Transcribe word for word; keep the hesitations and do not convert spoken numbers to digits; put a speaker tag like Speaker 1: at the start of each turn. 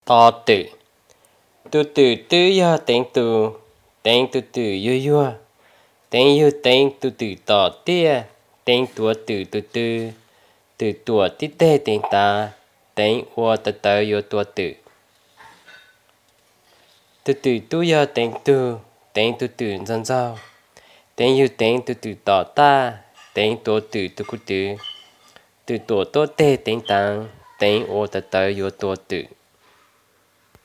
Speaker 1: to tử tu tử tư ya tên tu tên tu tử yu yu tên yu tên tu tử tỏ tia tên tua tử tu tư từ tua tí tê tên ta tên ua tờ tờ yu tua tử tu tử tu ya tên tu tên tu tử dân giao tên yu tên tu tử tỏ ta tên tua tử tu cu tử từ tua tô tê tên ta tên ua tờ tờ yu tua tử